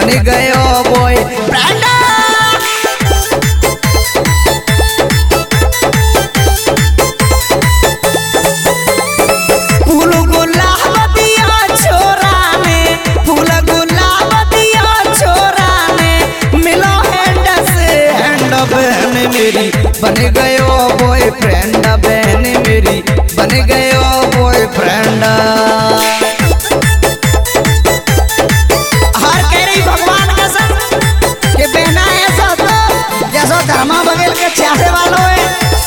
बन गयो बॉयफ्रेंड। फूल गुलाब दिया छोरा ने, फूल गुलाब दिया छोरा ने, मिलो हैंड से हैंड बहन मेरी बन गयो बॉयफ्रेंड, बहन मेरी बन गयो बॉयफ्रेंड। हर कह रही भगवान कसम कि बहना ऐसा तो जैसा धर्मा बगल के चाहे वालों है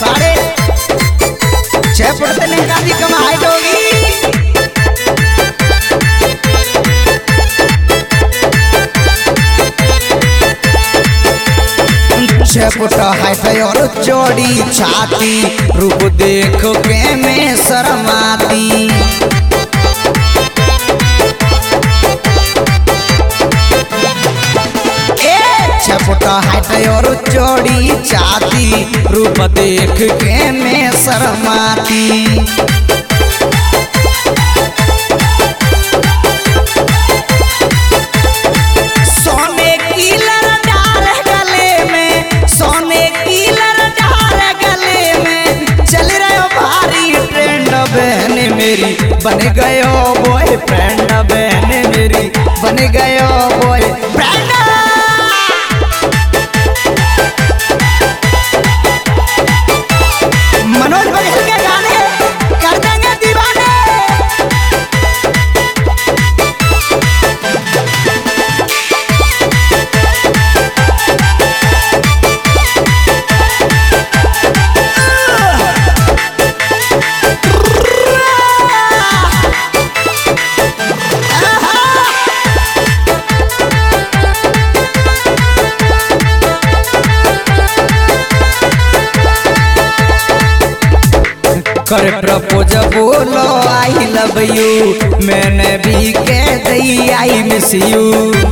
6.5 फुट से नहीं काफी कम हाइट होगी। 6 फुट हाइट और चौड़ी छाती, रूप देख के मैं शर्माती। 6 फुट हाइट और चौड़ी छाती, रूप देख के मैं शर्माती। सोने की लरदार गले में, सोने की लरदार गले में, चल रहे हो भारी ट्रेंड बहन मेरी बन गयो बॉयफ्रेंड, बहन मेरी बन गयो बॉयफ्रेंड। मनोज बघेल के गाने कर देंगे दीवाने। कर प्रपोज बोलो आई लव यू, मैंने भी कह दी आई मिस यू।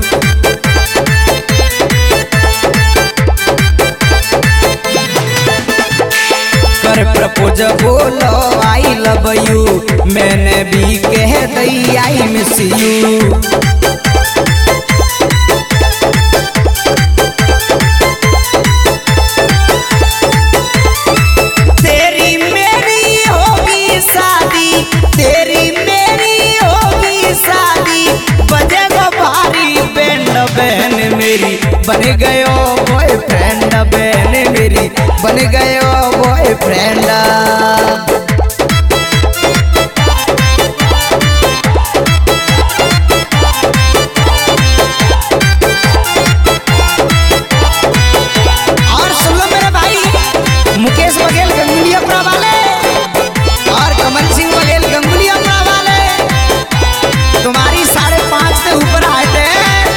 कर प्रपोज बोलो आई लव यू, मैंने भी कह दी आई मिस यू। तेरी मेरी होगी शादी, बजेगा भारी बैंड बहन मेरी बन गयो बॉयफ्रेंड, बहन मेरी बन गयो बॉयफ्रेंड। और सुन लो मेरे भाई मुकेश बघेल गंगुलिया वाले और कमल सिंह बघेल गंगुलिया वाले, तुम्हारी 5.5 से ऊपर हाइट है।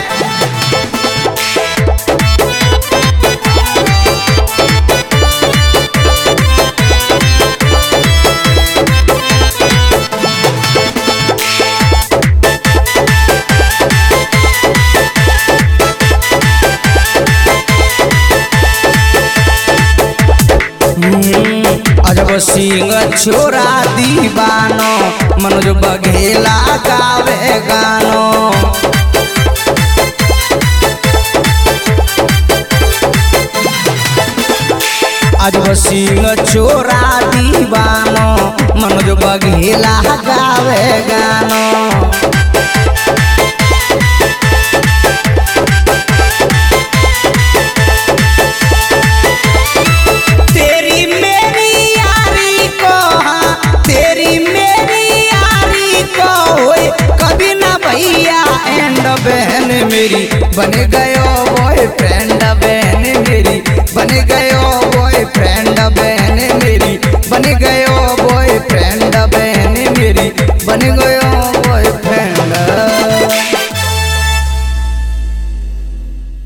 अजब सिंह छोरा दीवानो, मनोज बघेला गावे गानो। अजब सिंह छोरा दीवानो, मनोज बघेला